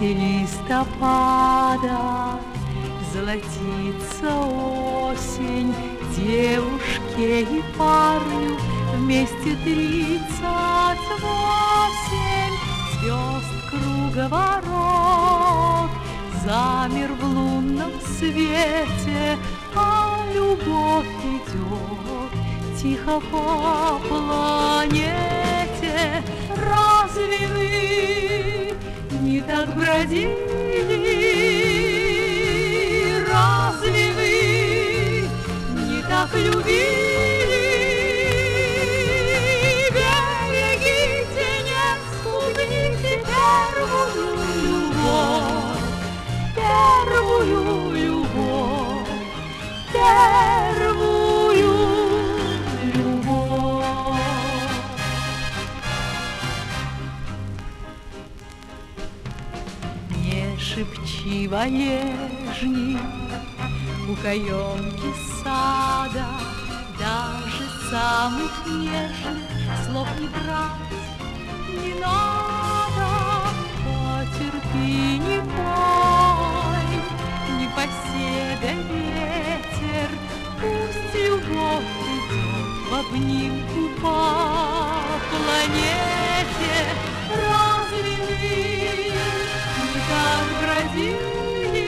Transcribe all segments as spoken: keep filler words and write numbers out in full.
свете листопада золотится осень, девушке и парню вместе тридцать восемь. Звезд круговорот замер в лунном свете, а любовь идет тихо по планете. Разве вы не так бродили? Разве вы не так любили? Берегите, не спугните первую любовь, первую любовь, первую любовь. Не шепчи, валежник, у каемки сада, даже самых нежных слов не брать не надо. Потерпи, не пой, непоседа ветер, пусть любовь идет в обнимку по планете. Разве вы не так бродили?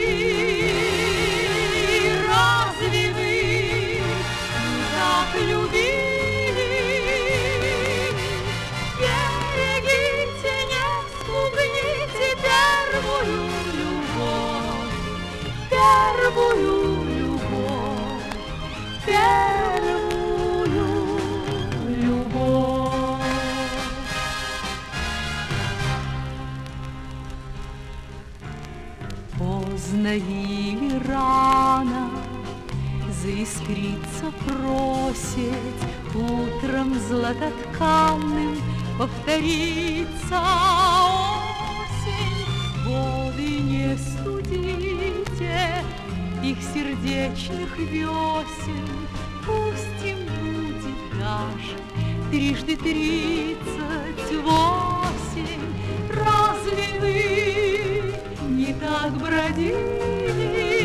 Разве вы не так любили? Берегите, не спугните первую любовь, первую любовь, первую любовь. Поздно или рано заискриться просит, утром златотканным повторится осень. Годы не студите их сердечных весен, пусть им будет даже трижды тридцать восемь. Разве вы не так бродили?